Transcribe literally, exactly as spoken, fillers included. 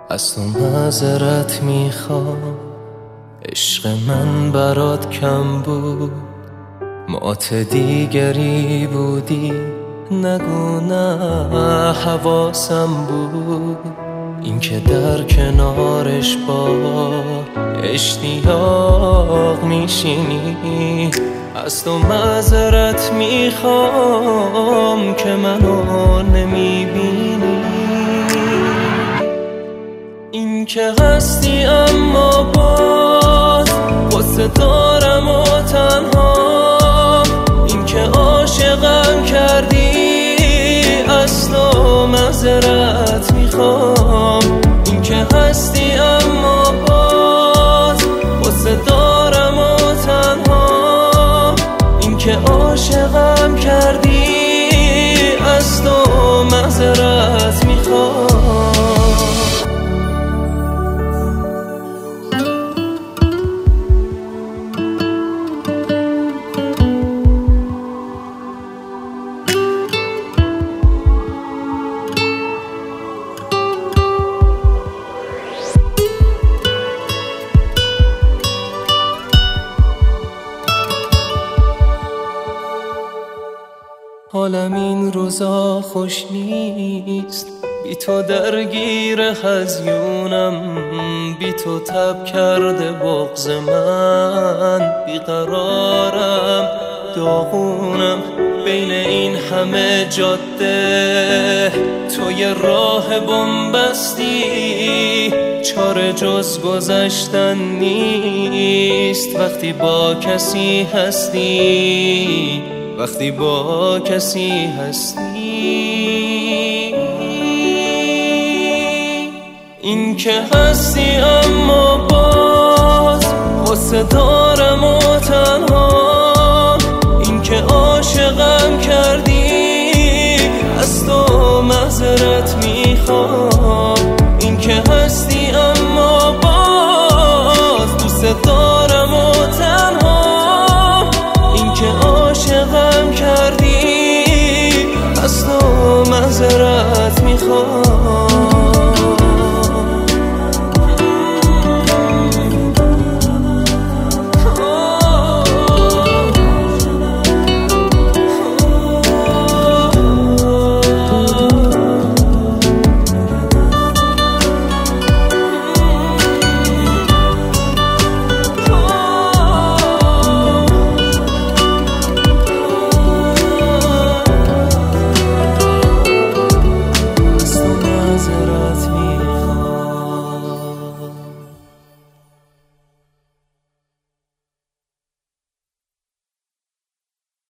از تو معذرت میخوام، عشق من برات کم بود، مات دیگری بودی، نگو نه حواسم بود. این که در کنارش با اشتیاق میشینی، از تو معذرت میخوام که منو نمیبینی. این که هستی اما باز غصه دارم و تنها، این که عاشقم کردی از تو معذرت میخوام. این که هستی اما باز غصه دارم و تنها، این که عاشقم کردی از تو معذرت میخوام. حالم این روزا خوش نیست، بی تو درگیر هزیونم، بی تو تب کرده بغض من، بیقرارم داغونم بین این همه جاده. تو یه راه بن‌بستی، چاره جز گذشتن نیست. وقتی با کسی هستی، وقتی با کسی هستی. این که هستی اما باز غصه دارم و تنها،